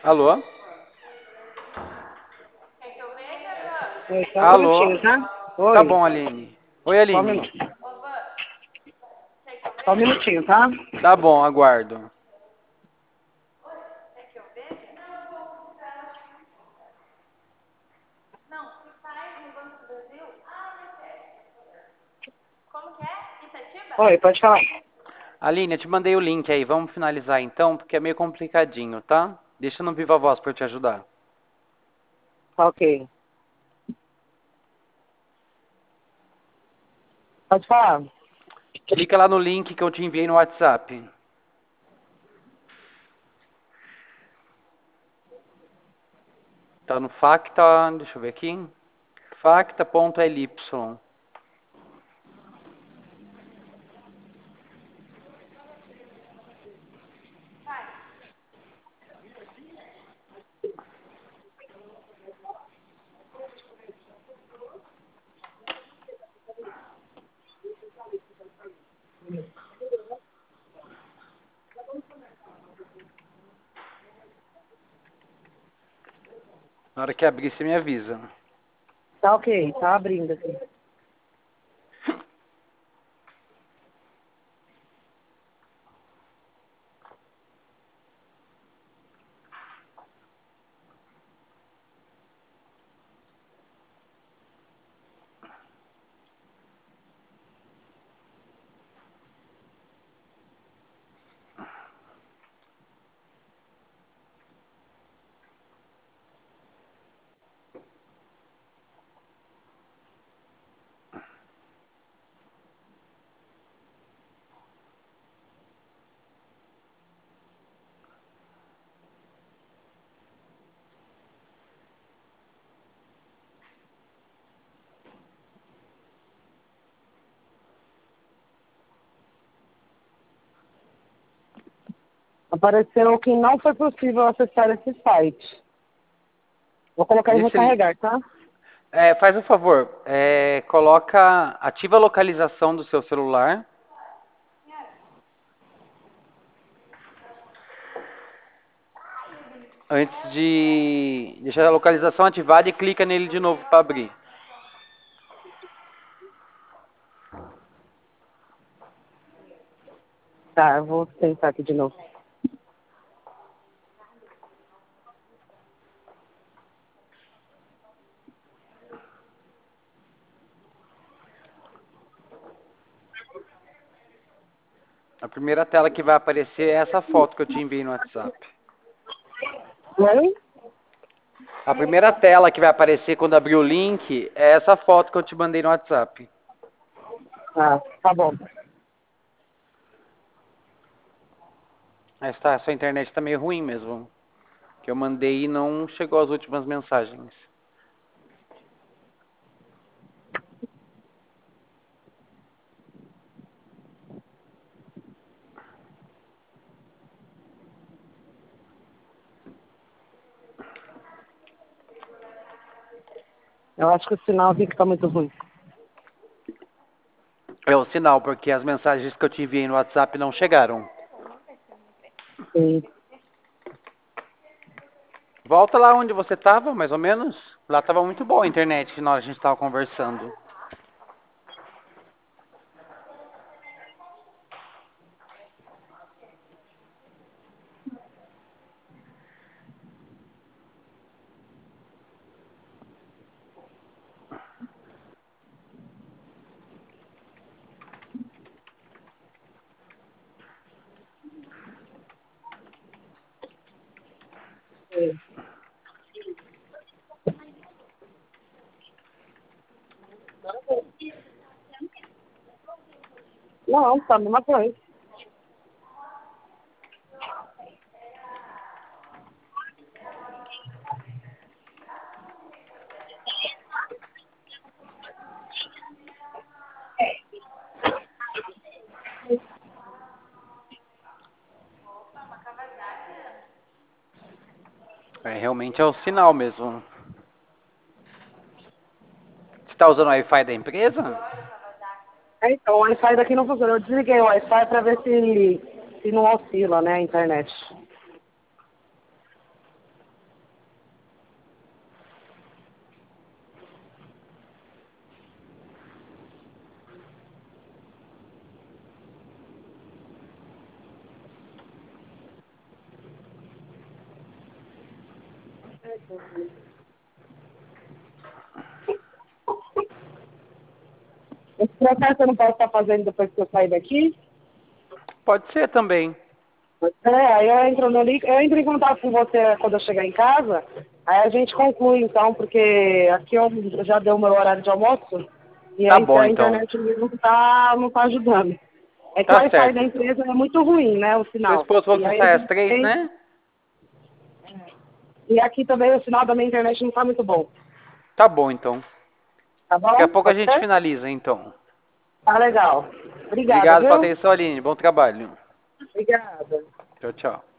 Alô? Oi, só um Alô? minutinho, tá? Tá Oi, bom, Aline. Oi, só um Aline. minuto. Só um minutinho, tá? Tá bom, aguardo. Oi, pode falar. Aline, eu te mandei o link aí. Vamos finalizar então, porque é meio complicadinho, tá? Deixa no Viva Voz pra eu te ajudar. Tá ok. Pode falar. Clica lá no link que eu te enviei no WhatsApp. Tá no Facta, deixa eu ver aqui. Facta.ly. Na hora que abrir, você me avisa. Tá ok, tá abrindo aqui. Apareceu que não foi possível acessar esse site. Vou colocar em Nesse, recarregar, tá? faz um favor, ativa a localização do seu celular. Antes de deixar a localização ativada e clica nele de novo para abrir. Tá, eu vou tentar aqui de novo. A primeira tela que vai aparecer é essa foto que eu te enviei no WhatsApp. Oi? A primeira tela que vai aparecer quando abrir o link é essa foto que eu te mandei no WhatsApp. Ah, tá bom. Essa sua internet está meio ruim mesmo. Que eu mandei e não chegou as últimas mensagens. Eu acho que o sinal aqui que tá muito ruim. É o sinal, porque as mensagens que eu te enviei no WhatsApp não chegaram. Sim. Volta lá onde você estava, mais ou menos. Lá estava muito boa a internet na hora que a gente estava conversando. Sim. Não, tá a mesma coisa. Realmente é o sinal mesmo. Você está usando o Wi-Fi da empresa? Então, o Wi-Fi daqui não funciona. Eu desliguei o Wi-Fi pra ver se não oscila, né, a internet. Esse processo eu não posso estar fazendo depois que eu sair daqui? Pode ser também. Aí eu entro no link, eu entro em contato com você quando eu chegar em casa, aí a gente conclui então, porque aqui eu já deu o meu horário de almoço e Tá aí bom, a então. internet não tá ajudando. É que o Tá Wi-Fi da certo. empresa é muito ruim, né, o Seu sinal. esposo falou E que você aí a sai às gente 3, tem, né? e aqui também o sinal da minha internet não tá muito bom. Tá bom, então. Tá Daqui a bom? pouco a Pode gente ser? finaliza, então. Tá legal. Obrigada, Obrigado pela viu? atenção, Aline. Bom trabalho. Obrigada. Tchau, tchau.